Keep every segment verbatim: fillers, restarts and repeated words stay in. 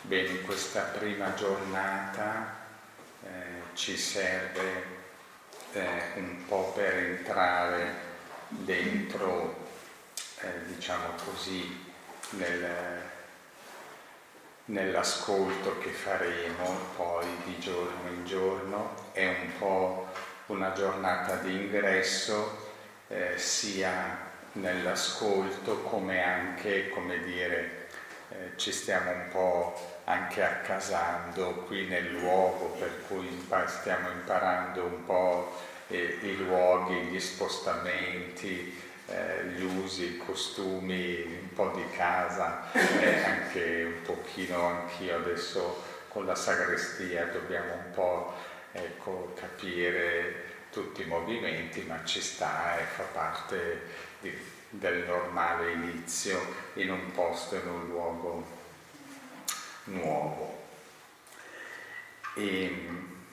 Bene, questa prima giornata eh, ci serve eh, un po' per entrare dentro, eh, diciamo così, nel, nell'ascolto che faremo poi di giorno in giorno. È un po' una giornata di ingresso eh, sia nell'ascolto come anche, come dire, eh, ci stiamo un po' anche accasando qui nel luogo, per cui stiamo imparando un po' eh, i luoghi, gli spostamenti, eh, gli usi, i costumi, un po' di casa, eh, anche un pochino anch'io adesso con la sagrestia dobbiamo un po' ecco, capire tutti i movimenti, ma ci sta e fa parte di, del normale inizio in un posto, in un luogo nuovo. E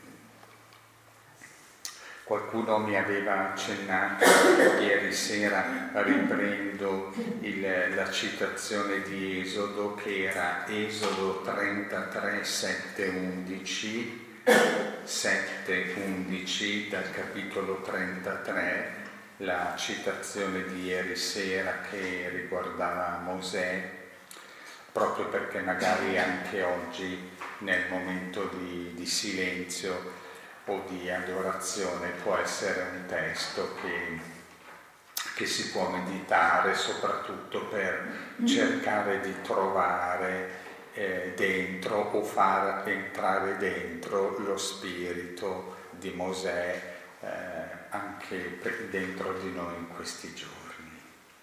qualcuno mi aveva accennato ieri sera, riprendo il, la citazione di Esodo, che era Esodo trentatré, sette undici, sette undici dal capitolo trentatré, la citazione di ieri sera che riguardava Mosè, proprio perché magari anche oggi nel momento di, di silenzio o di adorazione può essere un testo che, che si può meditare, soprattutto per cercare di trovare eh, dentro o far entrare dentro lo spirito di Mosè eh, anche dentro di noi in questi giorni.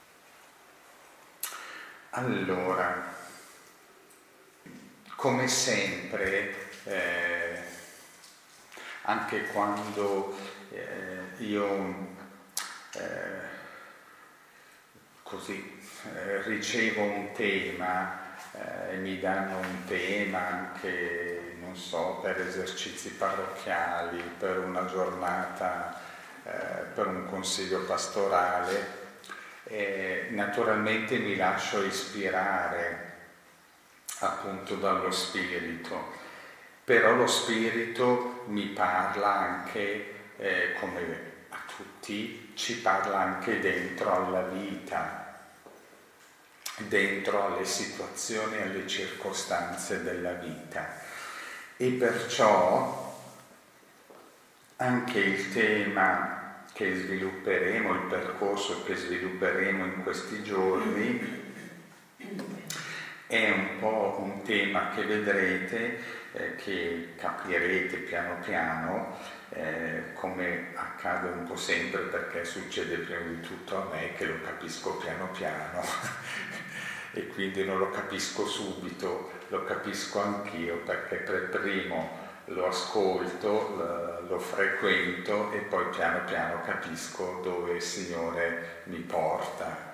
Allora, come sempre, eh, anche quando eh, io eh, così eh, ricevo un tema e eh, mi danno un tema anche, non so, per esercizi parrocchiali, per una giornata, eh, per un consiglio pastorale, eh, naturalmente mi lascio ispirare appunto dallo Spirito, però lo Spirito mi parla anche, eh, come a tutti, ci parla anche dentro alla vita, dentro alle situazioni, alle circostanze della vita. E perciò anche il tema che svilupperemo, il percorso che svilupperemo in questi giorni, è un po' un tema che vedrete, eh, che capirete piano piano, eh, come accade un po' sempre, perché succede prima di tutto a me che lo capisco piano piano e quindi non lo capisco subito, lo capisco anch'io perché per primo lo ascolto, lo, lo frequento e poi piano piano capisco dove il Signore mi porta.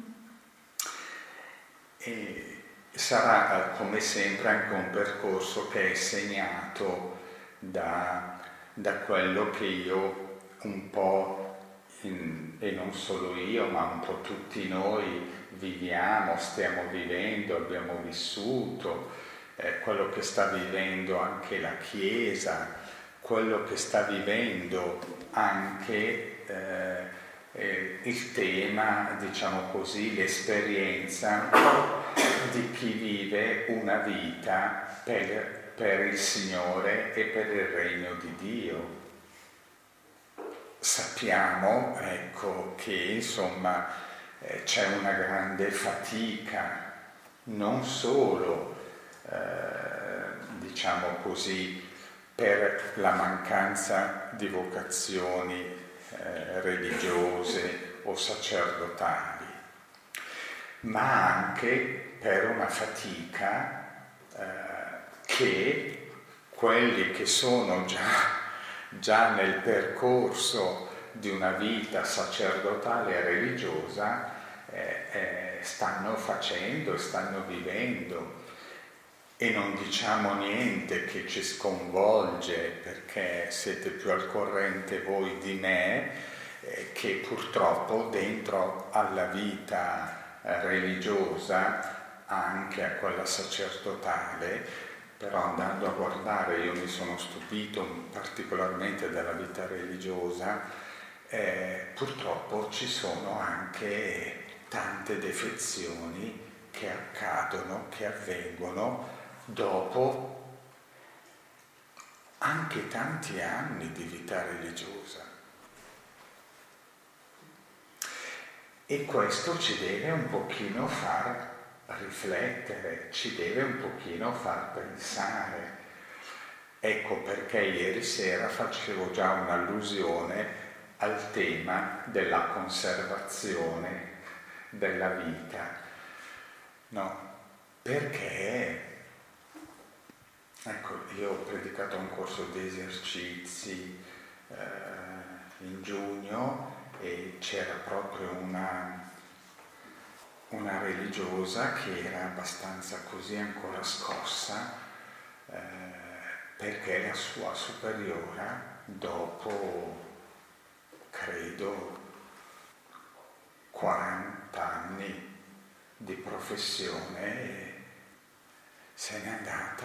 E sarà come sempre anche un percorso che è segnato da, da quello che io un po', in, e non solo io, ma un po' tutti noi viviamo, stiamo vivendo, abbiamo vissuto, eh, quello che sta vivendo anche la Chiesa, quello che sta vivendo anche eh, eh, il tema, diciamo così, l'esperienza di chi vive una vita per, per il Signore e per il regno di Dio. Sappiamo, ecco, che insomma eh, c'è una grande fatica, non solo, eh, diciamo così, per la mancanza di vocazioni eh, religiose o sacerdotali, ma anche per una fatica eh, che quelli che sono già, già nel percorso di una vita sacerdotale e religiosa eh, eh, stanno facendo e stanno vivendo. E non diciamo niente che ci sconvolge, perché siete più al corrente voi di me, eh, che purtroppo dentro alla vita religiosa anche a quella sacerdotale, però andando a guardare io mi sono stupito particolarmente della vita religiosa, eh, purtroppo ci sono anche tante defezioni che accadono, che avvengono dopo anche tanti anni di vita religiosa. E questo ci deve un pochino far riflettere, ci deve un pochino far pensare. Ecco perché ieri sera facevo già un'allusione al tema della conservazione della vita, no? Perché, ecco, io ho predicato un corso di esercizi eh, in giugno e c'era proprio una, una religiosa che era abbastanza così ancora scossa eh, perché la sua superiora, dopo credo quaranta anni di professione, se n'è andata.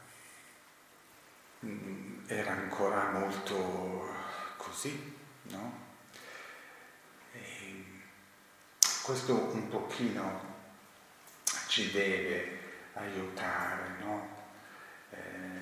Era ancora molto così, no? E questo un pochino ci deve aiutare, no? Eh,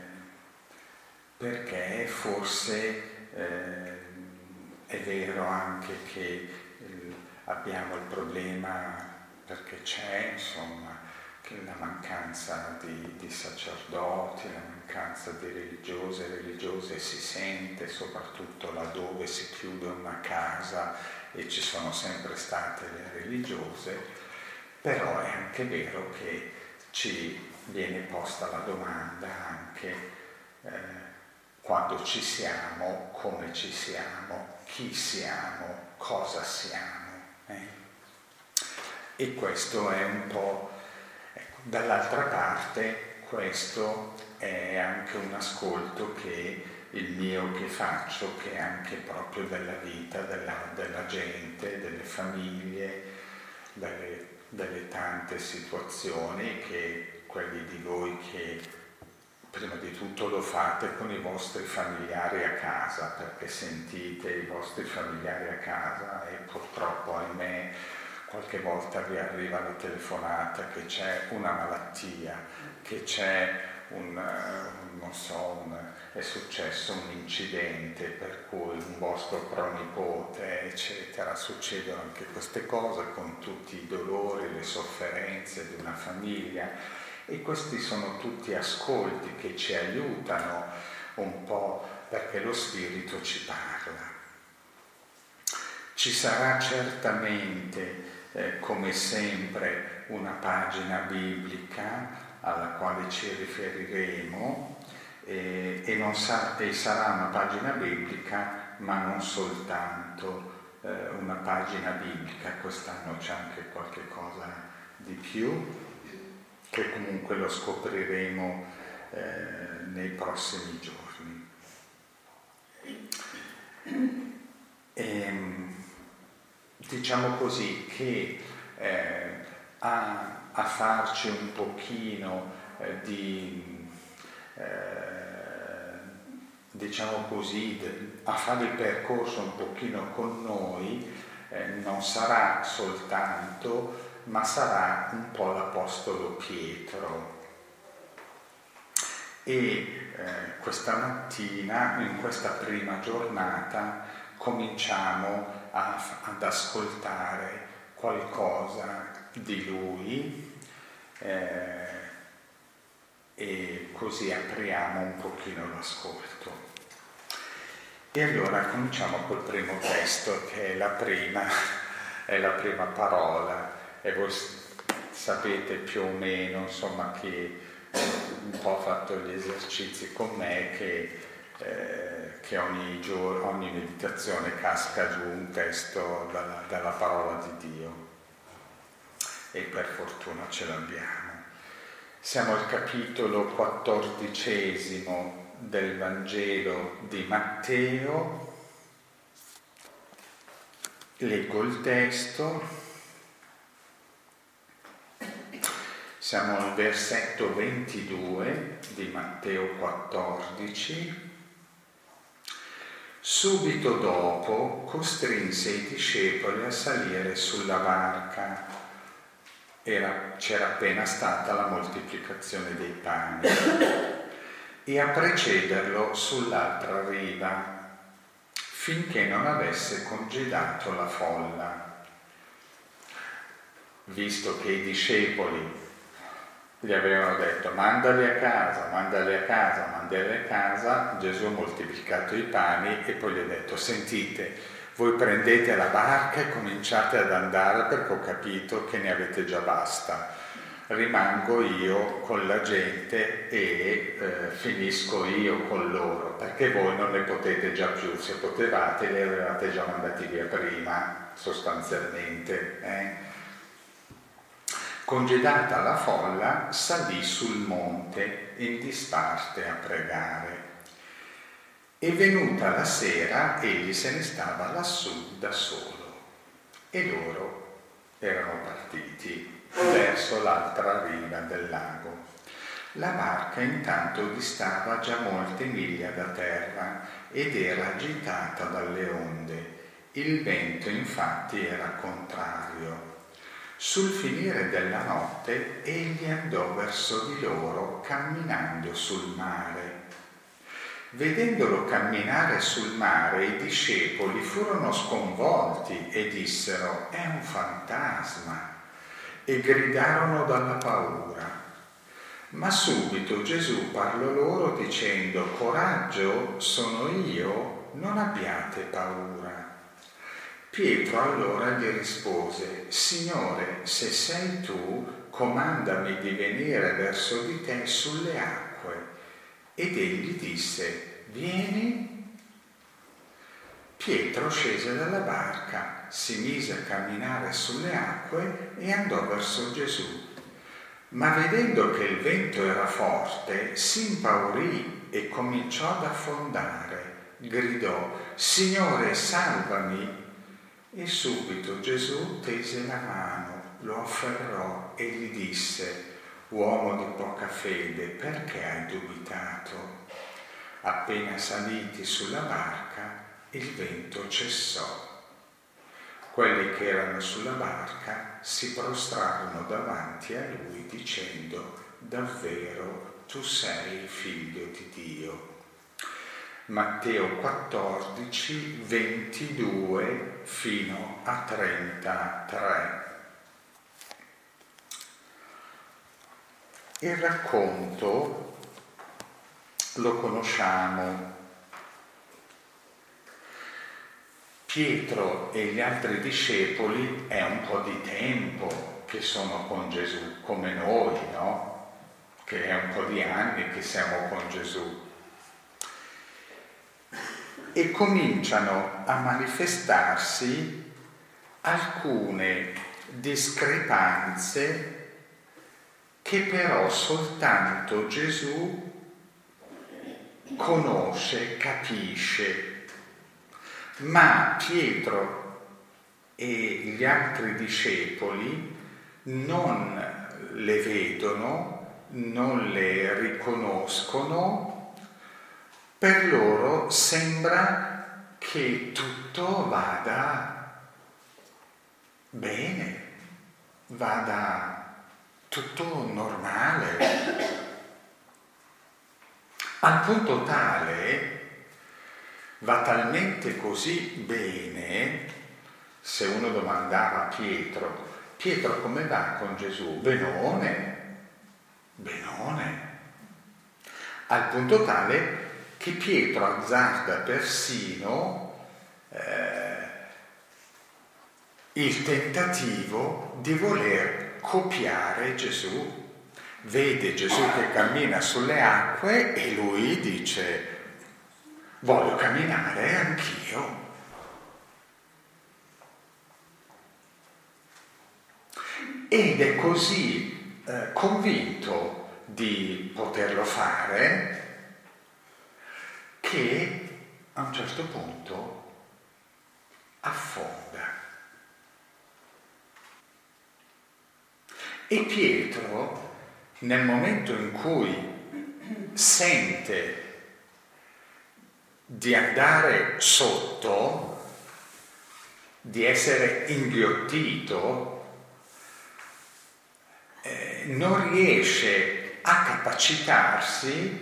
perché forse eh, è vero anche che eh, abbiamo il problema, perché c'è insomma che la mancanza di, di sacerdoti, la mancanza di religiose e religiose si sente soprattutto laddove si chiude una casa e ci sono sempre state le religiose, però è anche vero che ci viene posta la domanda anche eh, quando ci siamo, come ci siamo, chi siamo, cosa siamo. Eh? E questo è un po'... Ecco, dall'altra parte questo è anche un ascolto che il mio che faccio, che è anche proprio della vita, della, della gente, delle famiglie, delle, delle tante situazioni che quelli di voi che prima di tutto lo fate con i vostri familiari a casa, perché sentite i vostri familiari a casa e purtroppo, ahimè, qualche volta vi arriva la telefonata che c'è una malattia, che c'è un, uh, non so, un, è successo un incidente per cui un vostro pronipote, eccetera. Succedono anche queste cose con tutti i dolori, le sofferenze di una famiglia, e questi sono tutti ascolti che ci aiutano un po' perché lo Spirito ci parla. Ci sarà certamente Eh, come sempre una pagina biblica alla quale ci riferiremo eh, e, non sa- e sarà una pagina biblica ma non soltanto eh, una pagina biblica, quest'anno c'è anche qualche cosa di più che comunque lo scopriremo eh, nei prossimi giorni. E, diciamo così che eh, a, a farci un pochino eh, di, eh, diciamo così, a fare il percorso un pochino con noi, eh, non sarà soltanto, ma sarà un po' l'Apostolo Pietro. E eh, questa mattina, in questa prima giornata, cominciamo a, ad ascoltare qualcosa di lui eh, e così apriamo un pochino l'ascolto. E allora cominciamo col primo testo, che è la prima, è la prima parola, e voi sapete più o meno, insomma, che un po' ho fatto gli esercizi con me, che eh, che ogni giorno, ogni meditazione casca giù un testo dalla, dalla parola di Dio, e per fortuna ce l'abbiamo. Siamo al capitolo quattordicesimo del Vangelo di Matteo. Leggo il testo. Siamo al versetto ventidue di Matteo quattordici. Subito dopo costrinse i discepoli a salire sulla barca. Era, c'era appena stata la moltiplicazione dei pani e a precederlo sull'altra riva finché non avesse congedato la folla. Visto che i discepoli gli avevano detto mandali a casa, mandali a casa, mandali a casa, Gesù ha moltiplicato i pani e poi gli ha detto: sentite, voi prendete la barca e cominciate ad andare perché ho capito che ne avete già basta. Rimango io con la gente e eh, finisco io con loro, perché voi non ne potete già più. Se potevate li avevate già mandati via prima, sostanzialmente. Eh? Congedata la folla, salì sul monte in disparte a pregare. E venuta la sera, egli se ne stava lassù da solo. E loro erano partiti verso l'altra riva del lago. La barca intanto distava già molte miglia da terra ed era agitata dalle onde. Il vento infatti era contrario. Sul finire della notte egli andò verso di loro camminando sul mare. Vedendolo camminare sul mare, i discepoli furono sconvolti e dissero: è un fantasma, e gridarono dalla paura. Ma subito Gesù parlò loro dicendo: coraggio, sono io, non abbiate paura. Pietro allora gli rispose: Signore, se sei tu, comandami di venire verso di te sulle acque. Ed egli disse: vieni. Pietro scese dalla barca, si mise a camminare sulle acque e andò verso Gesù. Ma vedendo che il vento era forte, si impaurì e cominciò ad affondare. Gridò: Signore, salvami! E subito Gesù tese la mano, lo afferrò e gli disse: uomo di poca fede, perché hai dubitato? Appena saliti sulla barca, il vento cessò. Quelli che erano sulla barca si prostrarono davanti a lui dicendo: davvero tu sei il figlio di Dio. Matteo quattordici, ventidue fino a trentatré. Il racconto lo conosciamo. Pietro e gli altri discepoli è un po' di tempo che sono con Gesù, come noi, no? Che è un po' di anni che siamo con Gesù. E cominciano a manifestarsi alcune discrepanze che però soltanto Gesù conosce, capisce, ma Pietro e gli altri discepoli non le vedono, non le riconoscono. Per loro sembra che tutto vada bene, vada tutto normale, al punto tale, va talmente così bene, se uno domandava a Pietro: Pietro, come va con Gesù? Benone, benone, al punto tale che Pietro azzarda persino eh, il tentativo di voler copiare Gesù. Vede Gesù che cammina sulle acque e lui dice: voglio camminare anch'io. Ed è così eh, convinto di poterlo fare che a un certo punto affonda. E Pietro nel momento in cui sente di andare sotto, di essere inghiottito, eh, non riesce a capacitarsi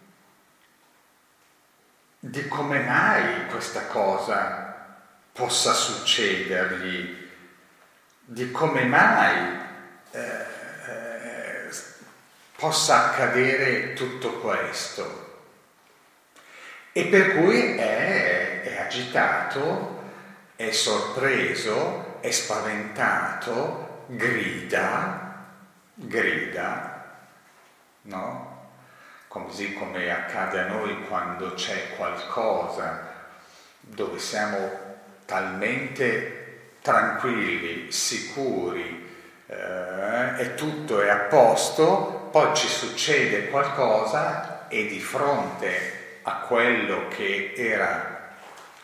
di come mai questa cosa possa succedergli, di come mai eh, eh, possa accadere tutto questo. E per cui è, è agitato, è sorpreso, è spaventato, grida, grida, no? Così come accade a noi quando c'è qualcosa dove siamo talmente tranquilli, sicuri, eh, e tutto è a posto, poi ci succede qualcosa e di fronte a quello che era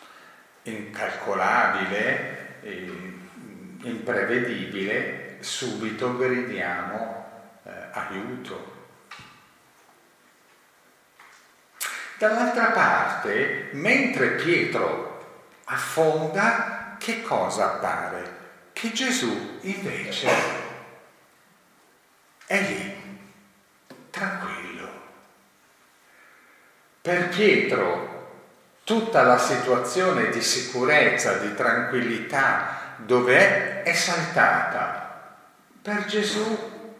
incalcolabile, imprevedibile, subito gridiamo eh, aiuto. Dall'altra parte, mentre Pietro affonda, che cosa appare? Che Gesù invece è lì, tranquillo. Per Pietro tutta la situazione di sicurezza, di tranquillità dove è, è saltata. Per Gesù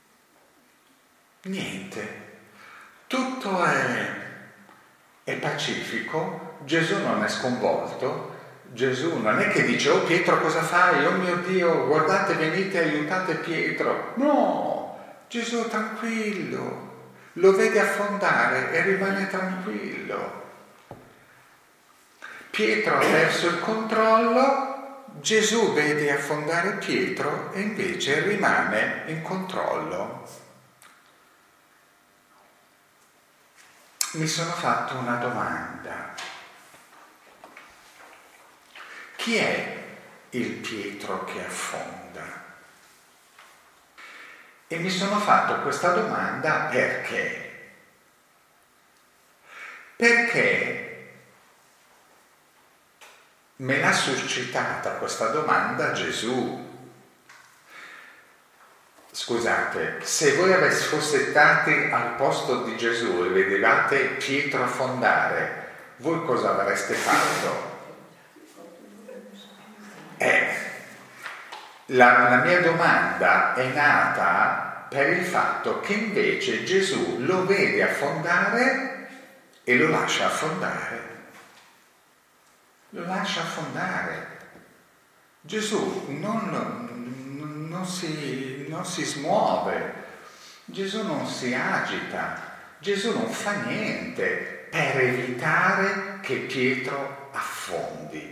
niente. Tutto è, è pacifico, Gesù non è sconvolto, Gesù non è che dice oh Pietro cosa fai? Oh mio Dio, guardate, venite, aiutate Pietro. No, Gesù è tranquillo. Lo vede affondare e rimane tranquillo. Pietro ha perso il controllo, Gesù vede affondare Pietro e invece rimane in controllo. Mi sono fatto una domanda. Chi è il Pietro che affonda? E mi sono fatto questa domanda perché? Perché me l'ha suscitata questa domanda Gesù. Scusate, se voi foste stati al posto di Gesù e vedevate Pietro affondare, voi cosa avreste fatto? Eh, la, la mia domanda è nata per il fatto che invece Gesù lo vede affondare e lo lascia affondare. Lo lascia affondare. Gesù non, non, non, si, non si smuove, Gesù non si agita, Gesù non fa niente per evitare che Pietro affondi.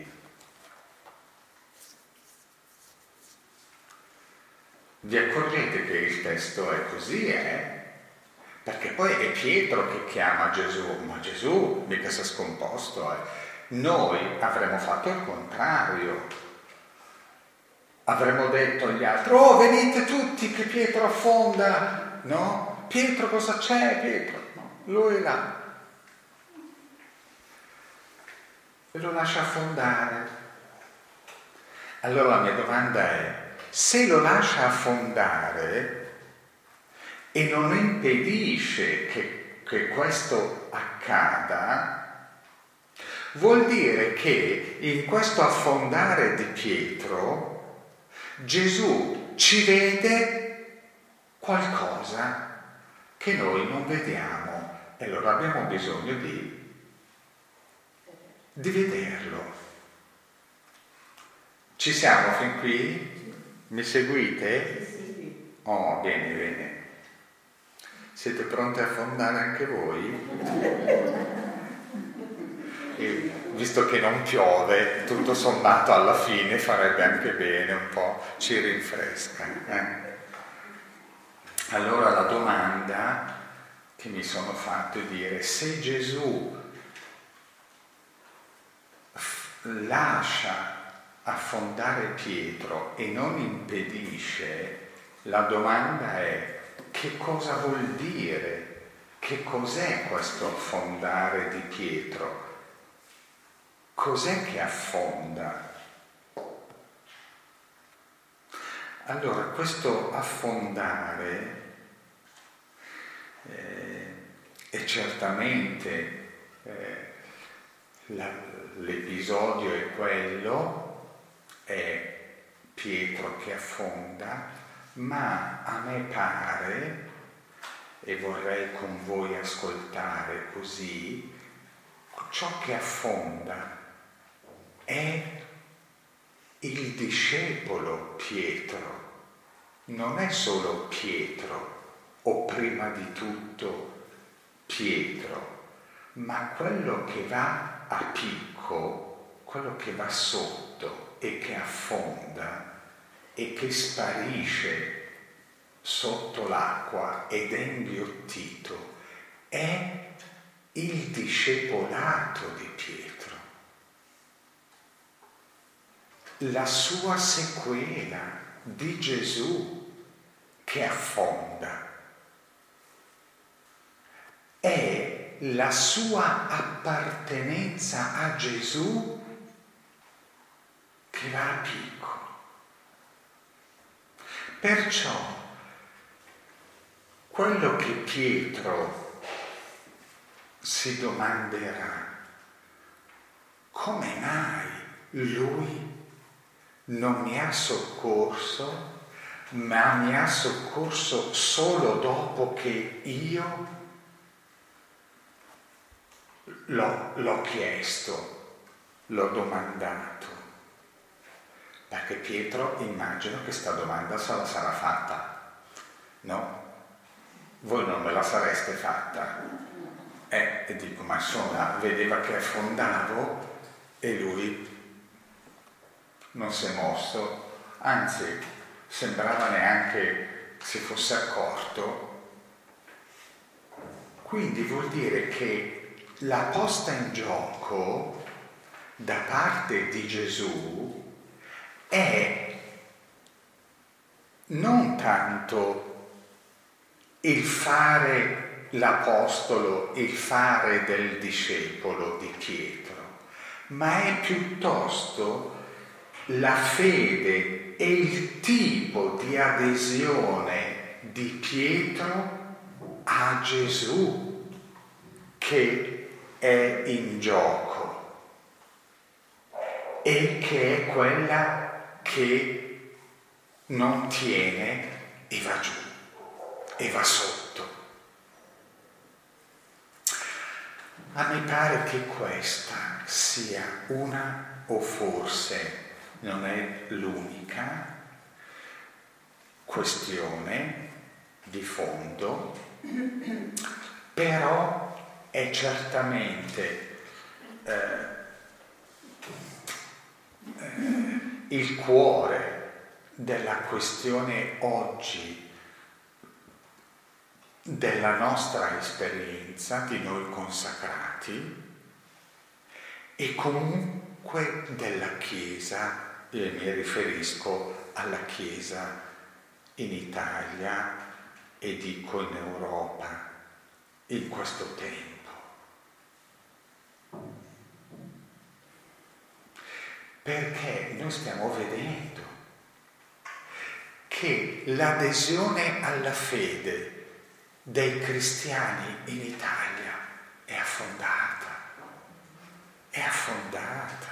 Vi accorgete che il testo è così, eh? Perché poi è Pietro che chiama Gesù, ma Gesù mica si è scomposto, eh? Noi avremmo fatto il contrario. Avremmo detto agli altri, oh venite tutti che Pietro affonda, no? Pietro cosa c'è? Pietro, no, lui è là. E lo lascia affondare. Allora la mia domanda è, se lo lascia affondare e non impedisce che, che questo accada, vuol dire che in questo affondare di Pietro Gesù ci vede qualcosa che noi non vediamo e allora abbiamo bisogno di, di vederlo. Ci siamo fin qui? Mi seguite? Oh, bene, bene. Siete pronti a affondare anche voi? E visto che non piove, tutto sommato alla fine farebbe anche bene, un po' ci rinfresca. Eh? Allora la domanda che mi sono fatto è dire, se Gesù lascia affondare Pietro e non impedisce, la domanda è che cosa vuol dire? Che cos'è questo affondare di Pietro? Cos'è che affonda? Allora, questo affondare eh, è certamente eh, la, l'episodio è quello, è Pietro che affonda, ma a me pare, e vorrei con voi ascoltare così, ciò che affonda è il discepolo Pietro, non è solo Pietro, o prima di tutto Pietro, ma quello che va a picco, quello che va sotto e che affonda e che sparisce sotto l'acqua ed è inghiottito, è il discepolato di Pietro, la sua sequela di Gesù che affonda, è la sua appartenenza a Gesù che va a picco. Perciò quello che Pietro si domanderà, come mai lui non mi ha soccorso, ma mi ha soccorso solo dopo che io l'ho, l'ho chiesto, l'ho domandato? Perché Pietro, immagino che sta domanda se la sarà fatta, no? Voi non me la sareste fatta. Eh, e dico, ma insomma, vedeva che affondavo e lui non si è mosso, anzi, sembrava neanche si fosse accorto. Quindi vuol dire che la posta in gioco da parte di Gesù è non tanto il fare l'apostolo, il fare del discepolo di Pietro, ma è piuttosto la fede e il tipo di adesione di Pietro a Gesù che è in gioco e che è quella che non tiene e va giù e va sotto. A me pare che questa sia una, o forse non è l'unica questione di fondo, però è certamente eh, eh, il cuore della questione oggi della nostra esperienza di noi consacrati e comunque della Chiesa. E mi riferisco alla Chiesa in Italia e dico in Europa in questo tempo. Perché noi stiamo vedendo che l'adesione alla fede dei cristiani in Italia è affondata, è affondata.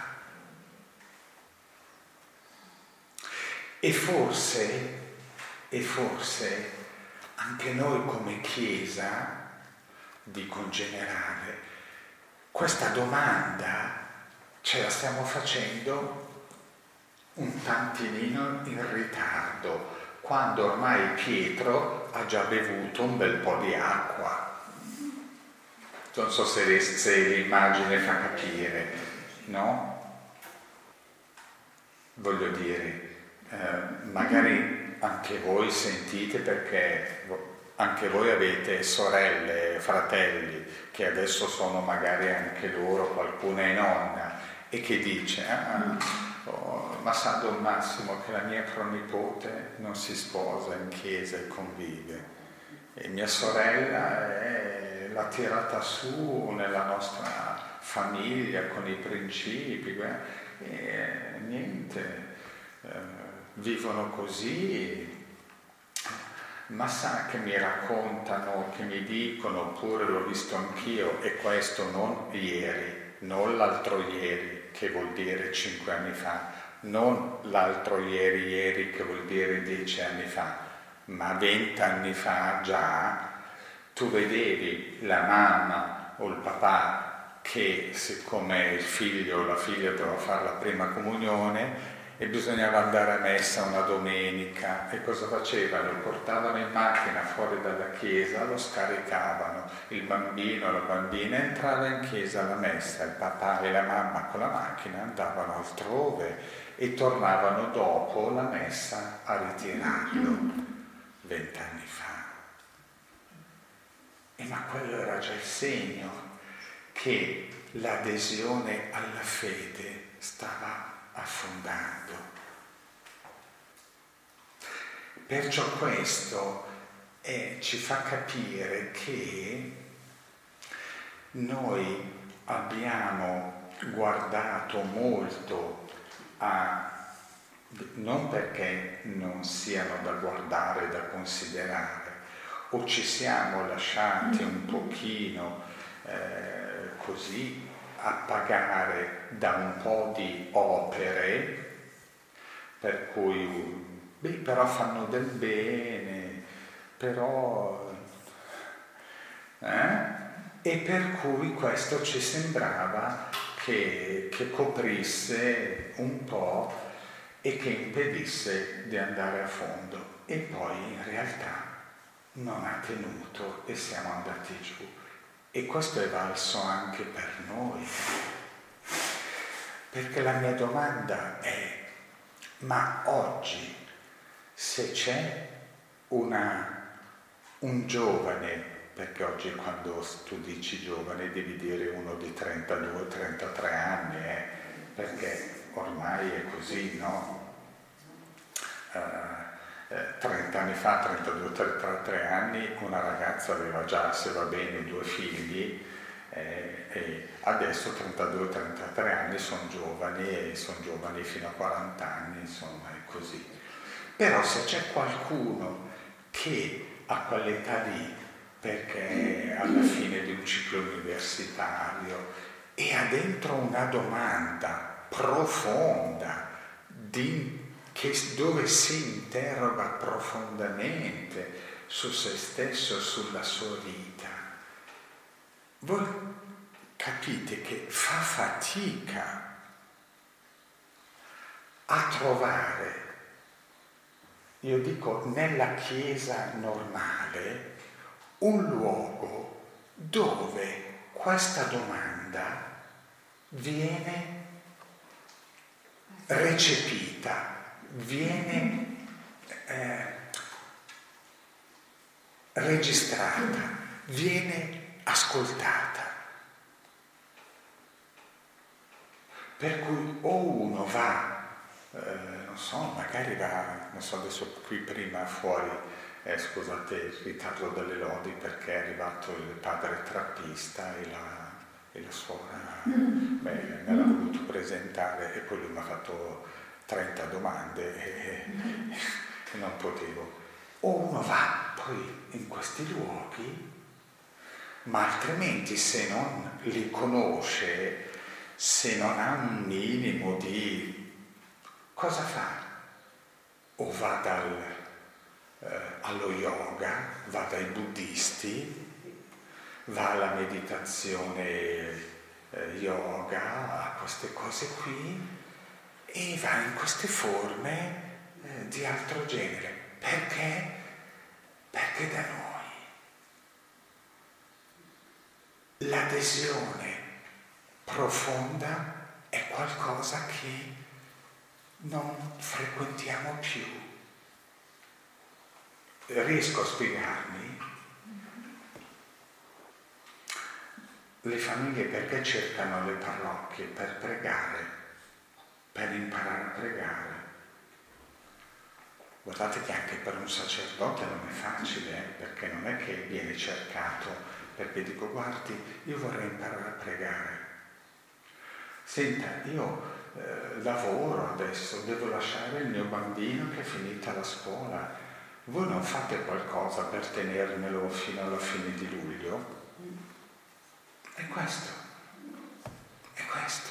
E forse, e forse anche noi come Chiesa, dico in generale, questa domanda ce la stiamo facendo un tantinino in ritardo, quando ormai Pietro ha già bevuto un bel po' di acqua. Non so se, se l'immagine fa capire, no? Voglio dire, Eh, magari anche voi sentite, perché anche voi avete sorelle, fratelli che adesso sono magari anche loro, qualcuna è nonna, e che dice ah, oh, ma sa Don Massimo che la mia pronipote non si sposa in chiesa e convive. e mia sorella è, l'ha tirata su nella nostra famiglia con i principi, e niente, eh, vivono così. Ma sa che mi raccontano, che mi dicono, oppure l'ho visto anch'io, e questo non ieri, non l'altro ieri, che vuol dire cinque anni fa, non l'altro ieri, ieri, che vuol dire dieci anni fa, ma vent'anni fa già, tu vedevi la mamma o il papà che, siccome il figlio o la figlia doveva fare la prima comunione, e bisognava andare a messa una domenica, e cosa facevano? Lo portavano in macchina fuori dalla chiesa, lo scaricavano, il bambino o la bambina entrava in chiesa alla messa, il papà e la mamma con la macchina andavano altrove e tornavano dopo la messa a ritirarlo, vent'anni fa. E ma quello era già il segno che l'adesione alla fede stava affondando. Perciò questo eh, ci fa capire che noi abbiamo guardato molto a, non perché non siano da guardare, da considerare, o ci siamo lasciati un pochino eh, così appagare da un po' di opere, per cui, beh, però fanno del bene, però, eh? E per cui questo ci sembrava che, che coprisse un po' e che impedisse di andare a fondo. E poi in realtà non ha tenuto e siamo andati giù. E questo è valso anche per noi, perché la mia domanda è: ma oggi, se c'è una, un giovane, perché oggi quando tu dici giovane devi dire uno di trentadue trentatré anni, eh, perché ormai è così, no? Uh, trenta anni fa, trentadue trentatré anni, una ragazza aveva già, se va bene, due figli, eh, e adesso trentadue trentatré anni sono giovani, e sono giovani fino a quaranta anni, insomma, è così. Però se c'è qualcuno che a quell'età lì, perché è alla fine di un ciclo universitario, e ha dentro una domanda profonda di Che, dove si interroga profondamente su se stesso, sulla sua vita, voi capite che fa fatica a trovare, io dico nella Chiesa normale, un luogo dove questa domanda viene recepita, viene eh, registrata, viene ascoltata. Per cui o uno va, eh, non so, magari va, non so, adesso qui prima fuori, eh, scusate il ritardo delle lodi, perché è arrivato il padre trappista e la, e la suora beh, me l'ha voluto presentare, e poi lui mi ha fatto trenta domande e, e non potevo. O uno va poi in questi luoghi, ma altrimenti se non li conosce, se non ha un minimo di... cosa fa? O va dal, eh, allo yoga, va dai buddisti, va alla meditazione eh, yoga, a queste cose qui, e va in queste forme eh, di altro genere. Perché? Perché da noi l'adesione profonda è qualcosa che non frequentiamo più. Riesco a spiegarmi? Le famiglie perché cercano le parrocchie? Per pregare, per imparare a pregare. Guardate che anche per un sacerdote non è facile, eh? Perché non è che viene cercato, perché dico, guardi, io vorrei imparare a pregare. Senta, io eh, lavoro adesso, devo lasciare il mio bambino che è finita la scuola. Voi non fate qualcosa per tenermelo fino alla fine di luglio? È questo, è questo.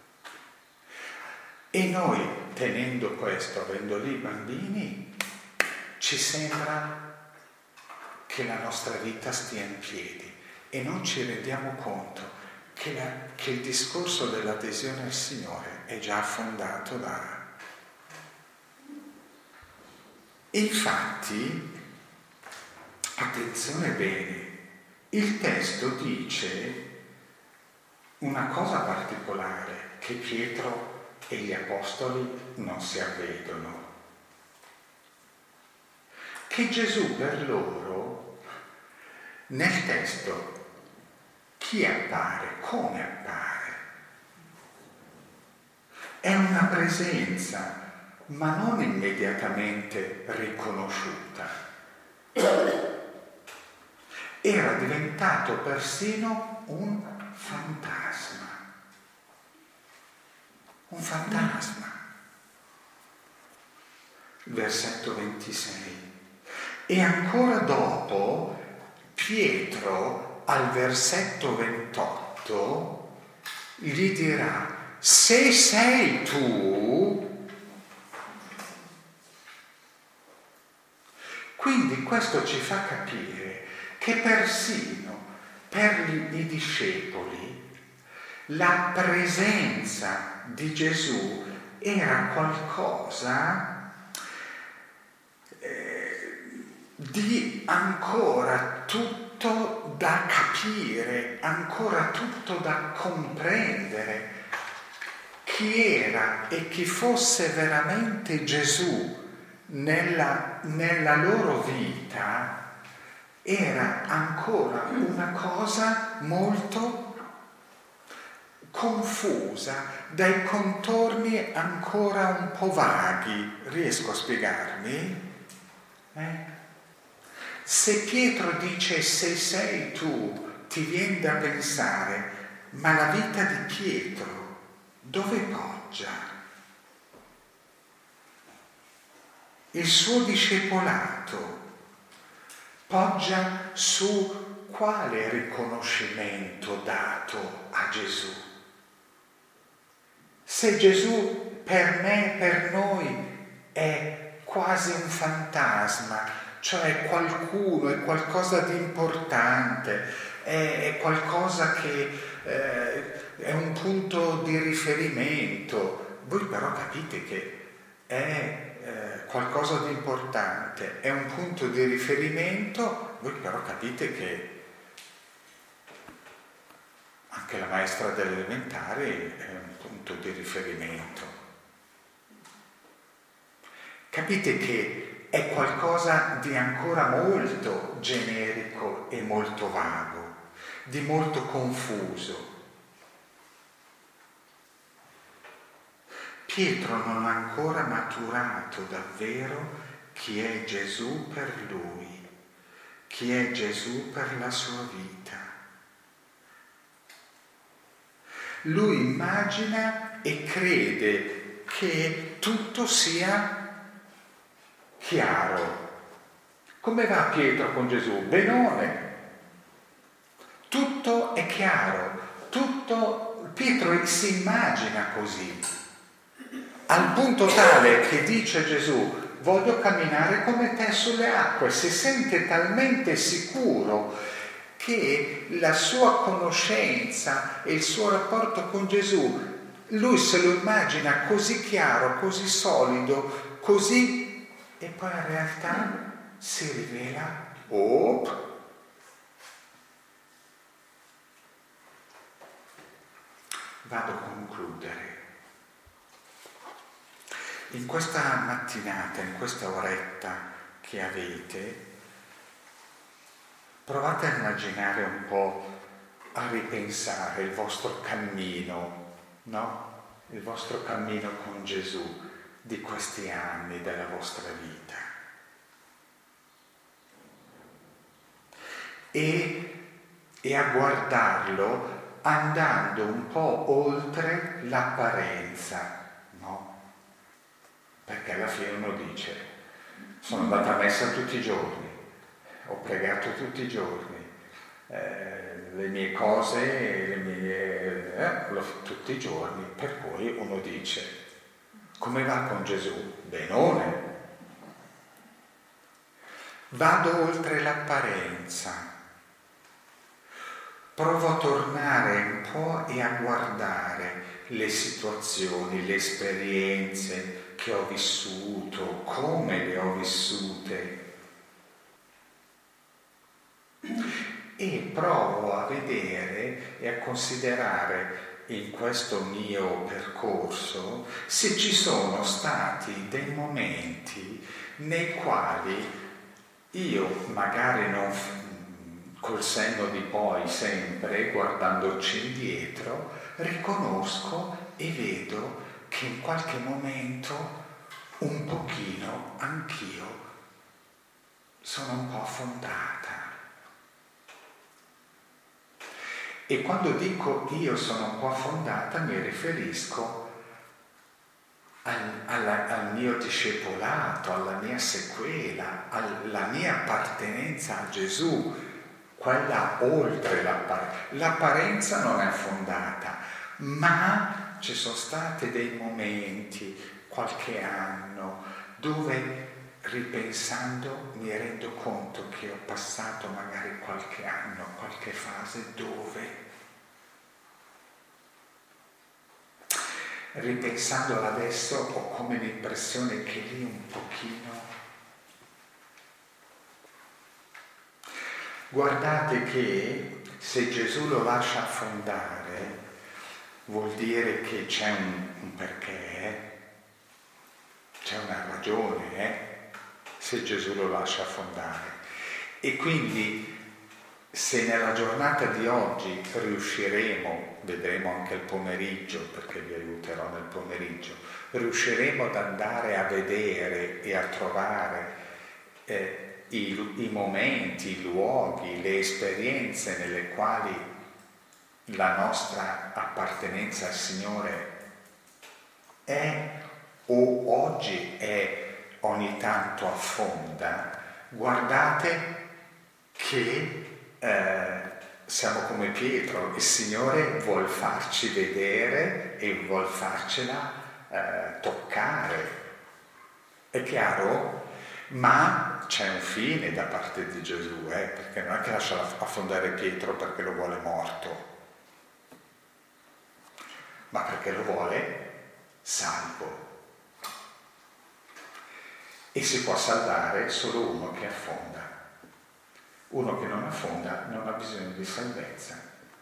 E noi, tenendo questo, avendo lì i bambini, ci sembra che la nostra vita stia in piedi e non ci rendiamo conto che, la, che il discorso dell'adesione al Signore è già affondato da... E infatti, attenzione bene, il testo dice una cosa particolare, che Pietro e gli apostoli non si avvedono, che Gesù per loro, nel testo, chi appare, come appare? È una presenza, ma non immediatamente riconosciuta. Era diventato persino un fantasma. Un fantasma. Versetto ventisei. E ancora dopo, Pietro al versetto ventotto gli dirà: se sei tu. Quindi questo ci fa capire che persino per i discepoli la presenza di Gesù era qualcosa eh, di ancora tutto da capire, ancora tutto da comprendere. Chi era e chi fosse veramente Gesù nella, nella loro vita era ancora una cosa molto confusa, dai contorni ancora un po' vaghi. Riesco a spiegarmi? Eh? Se Pietro dice se sei tu, ti viene da pensare, ma la vita di Pietro dove poggia? Il suo discepolato poggia su quale riconoscimento dato a Gesù? Se Gesù per me, per noi, è quasi un fantasma, cioè qualcuno, è qualcosa di importante, è, è qualcosa che eh, è un punto di riferimento. Voi però capite che è eh, qualcosa di importante, è un punto di riferimento, voi però capite che anche la maestra delle elementari è un punto di riferimento. Capite che è qualcosa di ancora molto generico e molto vago, di molto confuso. Pietro non ha ancora maturato davvero chi è Gesù per lui, chi è Gesù per la sua vita. Lui immagina e crede che tutto sia chiaro. Come va Pietro con Gesù? Benone. Tutto è chiaro, tutto. Pietro si immagina così, al punto tale che dice Gesù: voglio camminare come te sulle acque. Si sente talmente sicuro che la sua conoscenza e il suo rapporto con Gesù, lui se lo immagina così chiaro, così solido, così, e poi in realtà si rivela, oh, vado a concludere. In questa mattinata, in questa oretta che avete, provate a immaginare un po', a ripensare il vostro cammino, no? Il vostro cammino con Gesù. di questi anni della vostra vita. E, e a guardarlo andando un po' oltre l'apparenza, no? Perché alla fine uno dice, sono andato a messa tutti i giorni, ho pregato tutti i giorni, eh, le mie cose, le mie, eh, tutti i giorni, per cui uno dice, come va con Gesù? Benone. Vado oltre l'apparenza. Provo a tornare un po' e a guardare le situazioni, le esperienze che ho vissuto, come le ho vissute. E provo a vedere e a considerare in questo mio percorso se ci sono stati dei momenti nei quali io magari non col senno di poi sempre, guardandoci indietro, riconosco e vedo che in qualche momento un pochino anch'io sono un po' affondata. E quando dico io sono un po' affondata mi riferisco al, alla, al mio discepolato, alla mia sequela, alla mia appartenenza a Gesù, quella oltre l'apparenza. L'apparenza non è affondata, ma ci sono stati dei momenti, qualche anno, dove ripensando mi rendo conto che ho passato magari qualche anno, qualche fase dove, ripensando adesso, ho come l'impressione che lì un pochino. Guardate che se Gesù lo lascia affondare, vuol dire che c'è un, un perché, c'è una ragione, eh? Se Gesù lo lascia affondare. E quindi se nella giornata di oggi riusciremo, vedremo anche il pomeriggio, perché vi aiuterò nel pomeriggio, riusciremo ad andare a vedere e a trovare eh, I, i momenti, i luoghi, le esperienze nelle quali la nostra appartenenza al Signore è o oggi è ogni tanto affonda, guardate che eh, siamo come Pietro, il Signore vuol farci vedere e vuol farcela eh, toccare. È chiaro? Ma c'è un fine da parte di Gesù, eh? Perché non è che lascia affondare Pietro perché lo vuole morto, ma perché lo vuole salvo. E si può salvare solo uno che affonda. Uno che non affonda non ha bisogno di salvezza.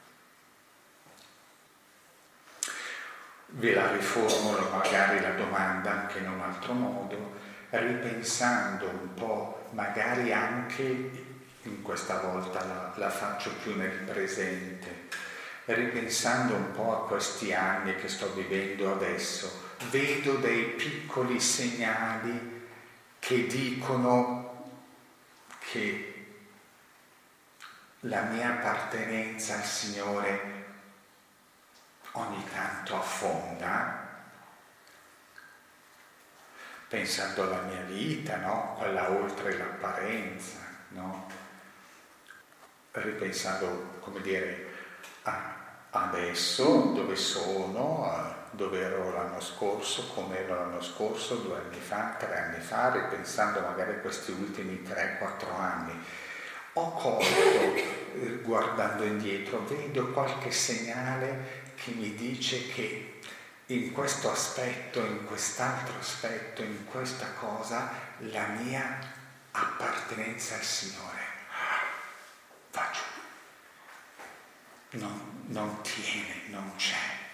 Ve la riformulo magari la domanda anche in un altro modo, ripensando un po', magari anche, in questa volta la, la faccio più nel presente, ripensando un po' a questi anni che sto vivendo adesso, vedo dei piccoli segnali che dicono che la mia appartenenza al Signore ogni tanto affonda, pensando alla mia vita, no? Quella oltre l'apparenza, no? Ripensando, come dire, a adesso, dove sono, a dove ero l'anno scorso, come ero l'anno scorso, due anni fa, tre anni fa, ripensando magari a questi ultimi tre quattro anni. Ho colto, eh, guardando indietro, vedo qualche segnale che mi dice che in questo aspetto, in quest'altro aspetto, in questa cosa, la mia appartenenza al Signore va giù. Non, non tiene, non c'è.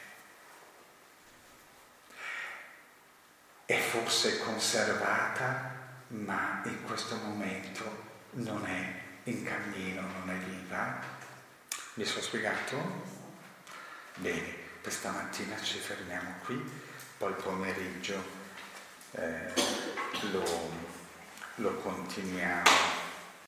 È forse conservata, ma in questo momento non è in cammino, non è viva. Mi sono spiegato? Bene. Questa mattina ci fermiamo qui, poi il pomeriggio eh, lo, lo continuiamo.